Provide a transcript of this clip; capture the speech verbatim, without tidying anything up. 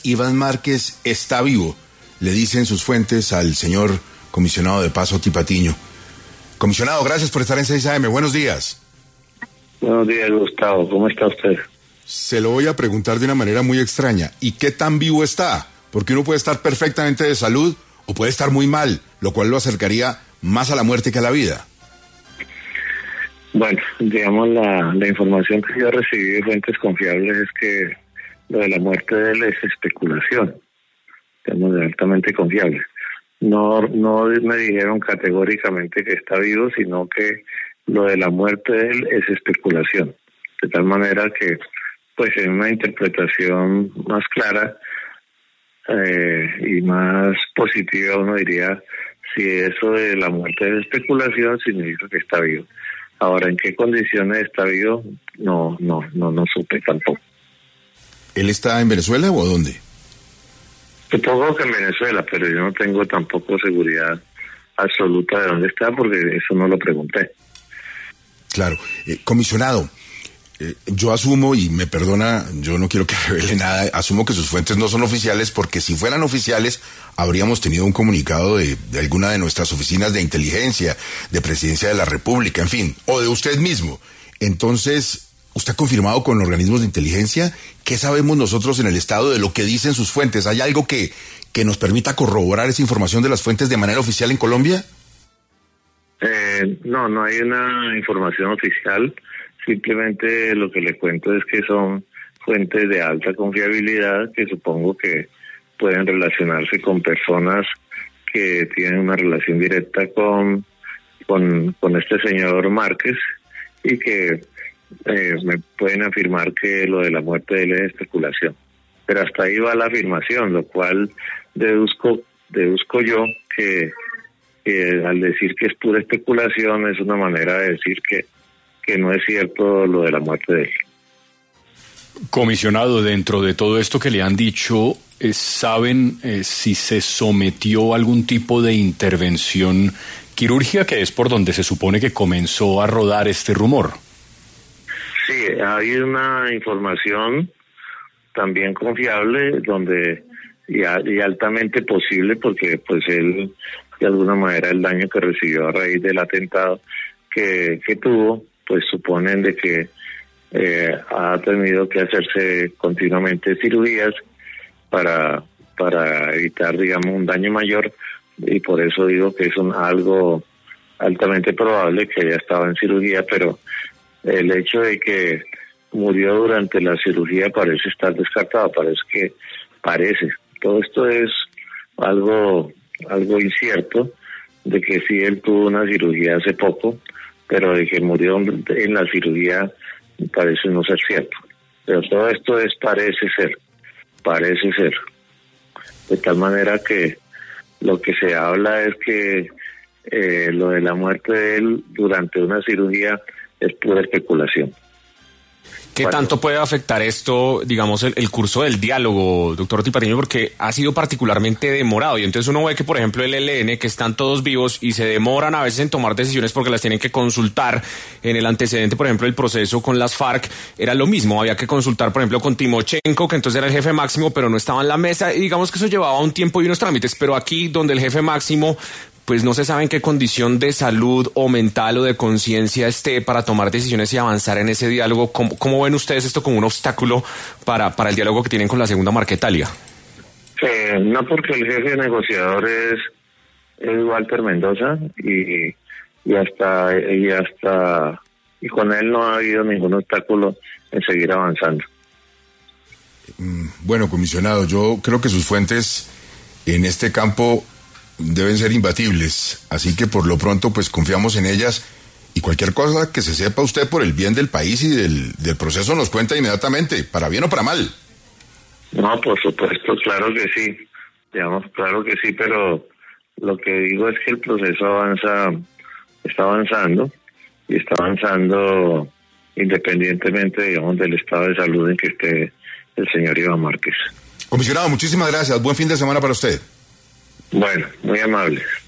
Iván Márquez está vivo, le dicen sus fuentes al señor comisionado de Paz Oti Patiño. Comisionado, gracias por estar en seis A M. Buenos días. Buenos días, Gustavo. ¿Cómo está usted? Se lo voy a preguntar de una manera muy extraña. ¿Y qué tan vivo está? Porque uno puede estar perfectamente de salud o puede estar muy mal, lo cual lo acercaría más a la muerte que a la vida. Bueno, digamos, la, la información que yo recibí de fuentes confiables es que lo de la muerte de él es especulación, digamos, altamente confiable. No, no me dijeron categóricamente que está vivo, sino que lo de la muerte de él es especulación. De tal manera que, pues, en una interpretación más clara eh, y más positiva, uno diría, si eso de la muerte es especulación, significa que está vivo. Ahora, ¿en qué condiciones está vivo? No, no, no, no supe tampoco. ¿Él está en Venezuela o dónde? Supongo que en Venezuela, pero yo no tengo tampoco seguridad absoluta de dónde está, porque eso no lo pregunté. Claro. Eh, comisionado, eh, yo asumo, y me perdona, yo no quiero que revele nada, asumo que sus fuentes no son oficiales, porque si fueran oficiales, habríamos tenido un comunicado de, de alguna de nuestras oficinas de inteligencia, de Presidencia de la República, en fin, o de usted mismo. Entonces, ¿usted ha confirmado con organismos de inteligencia? ¿Qué sabemos nosotros en el Estado de lo que dicen sus fuentes? ¿Hay algo que, que nos permita corroborar esa información de las fuentes de manera oficial en Colombia? Eh, no, no hay una información oficial. Simplemente lo que le cuento es que son fuentes de alta confiabilidad que supongo que pueden relacionarse con personas que tienen una relación directa con, con, con este señor Márquez y que Eh, me pueden afirmar que lo de la muerte de él es especulación, pero hasta ahí va la afirmación, lo cual deduzco deduzco yo que, que al decir que es pura especulación es una manera de decir que, que no es cierto lo de la muerte de él. Comisionado, dentro de todo esto que le han dicho, eh, ¿saben eh, si se sometió a algún tipo de intervención quirúrgica, que es por donde se supone que comenzó a rodar este rumor? Sí, hay una información también confiable donde y, a, y altamente posible, porque pues él, de alguna manera, el daño que recibió a raíz del atentado que, que tuvo, pues suponen de que eh, ha tenido que hacerse continuamente cirugías para para evitar, digamos, un daño mayor, y por eso digo que es un, algo altamente probable que haya estado en cirugía, pero el hecho de que murió durante la cirugía parece estar descartado, parece que parece. Todo esto es algo algo incierto, de que sí él tuvo una cirugía hace poco, pero de que murió en la cirugía parece no ser cierto. Pero todo esto es parece ser, parece ser. De tal manera que lo que se habla es que eh, lo de la muerte de él durante una cirugía es pura especulación. ¿Qué tanto puede afectar esto, digamos, el, el curso del diálogo, doctor Oti Patiño? Porque ha sido particularmente demorado, y entonces uno ve que, por ejemplo, el E L N, que están todos vivos y se demoran a veces en tomar decisiones porque las tienen que consultar. En el antecedente, por ejemplo, el proceso con las FARC era lo mismo, había que consultar, por ejemplo, con Timochenko, que entonces era el jefe máximo, pero no estaba en la mesa, y digamos que eso llevaba un tiempo y unos trámites, pero aquí, donde el jefe máximo pues no se sabe en qué condición de salud o mental o de conciencia esté para tomar decisiones y avanzar en ese diálogo. ¿Cómo, cómo ven ustedes esto como un obstáculo para, para el diálogo que tienen con la segunda Marquetalia? Eh, no, porque el jefe negociador es, es Walter Mendoza y, y hasta y hasta y con él no ha habido ningún obstáculo en seguir avanzando. Bueno, comisionado, yo creo que sus fuentes en este campo deben ser imbatibles, así que por lo pronto pues confiamos en ellas, y cualquier cosa que se sepa usted por el bien del país y del, del proceso nos cuenta inmediatamente, para bien o para mal. No, por supuesto, claro que sí, digamos, claro que sí, pero lo que digo es que el proceso avanza, está avanzando, y está avanzando independientemente, digamos, del estado de salud en que esté el señor Iván Márquez. Comisionado, muchísimas gracias, buen fin de semana para usted. Bueno, muy amable.